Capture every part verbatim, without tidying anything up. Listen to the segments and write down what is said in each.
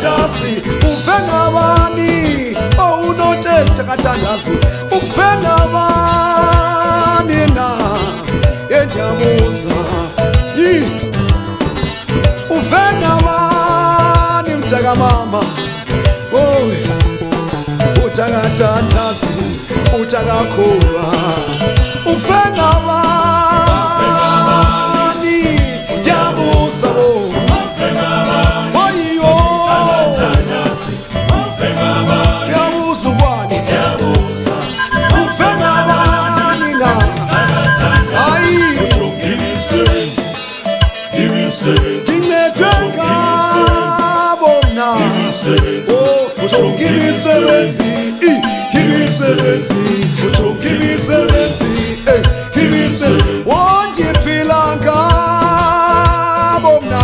kathandasi uvenga bani oh unoteste kathandasi uvenga bani na yenjabuza yi uvenga bani mtaka mama oh utaka kathandasi utaka khulwa uvenga bani jabuza bo Don't give me seventy, give me seventy, don't give me seventy, give me seventy. Won't you feel like bomna?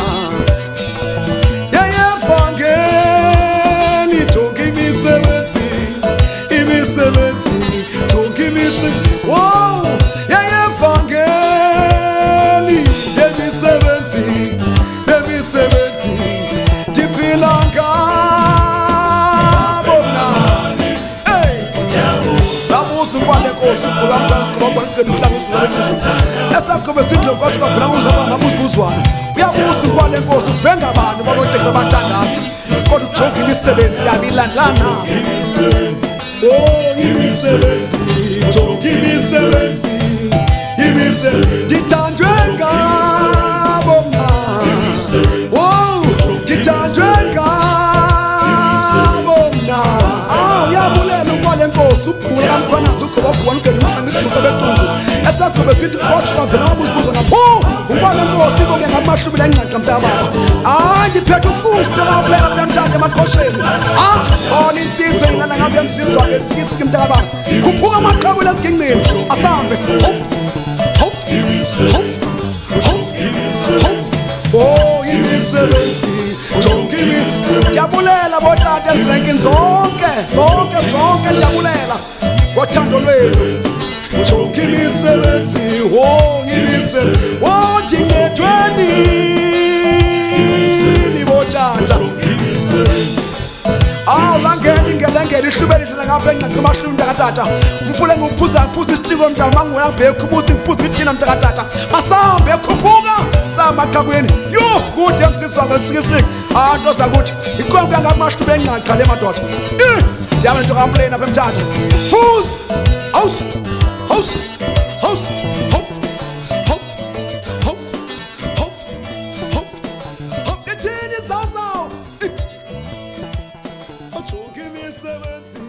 Yeah, yeah, forget. Don't give me seventy, give me seventy, don't give me seventy. Whoa, yeah, yeah, forget. Give me seventy, give me seventy. Deep in Lanka. Esakhobe sidlo kwathi kwavela umuzwa ngamuzibuzwana uyabuza kwale nkosi uvenga abantu balotekisa abathandasi kodwa ujonga imisebenzi yabilandlana oh imisebenzi jonga imisebenzi imisebenzi ngithandwe ngabo mna oh ngithandwe ngabo mna ah uyabulela kwale nkosi ubhula kamkhwana ukhoba khona ugeda umhlanganiso betungu esakhobe sithi kwathi kwavela umuzibuzwa napho ukwale nkosi bonke ngamashubile enqaqa mntababa ah ngiphethe ufunsi mntababa bemthatha emaqhosheni ah khona insizwe ngana ngabe msizwa esikisi mntababa khuphuka amaqhabu lesigingcini asambe hof hof hof hof hof oh imisebenzi jonga imisebenzi ndiyabulela botata ezilenkini zonke zonke zonke ndiyabulela ngothando lwenu jonga imisebenzi oh imisebenzi oh ndingedweni botata aw langeni ngelengeni ihlubeli thina ngapha enqaqa amashumi mntakatata umfule nguphuza ngiphuza isitiko mntana mangoya ngibhekho ubuzi ngiphuza ithina mntakatata masambe khuphuka samba xakweni yo kude emsizwa ngesikisiki ah nto zakuthi ikonke ngamashumi enqaqa le madoda ndiyabe nto kampleni apha emthatha fuzi house house house hof hof hof hof hof hof the tin is also oh give me seventy.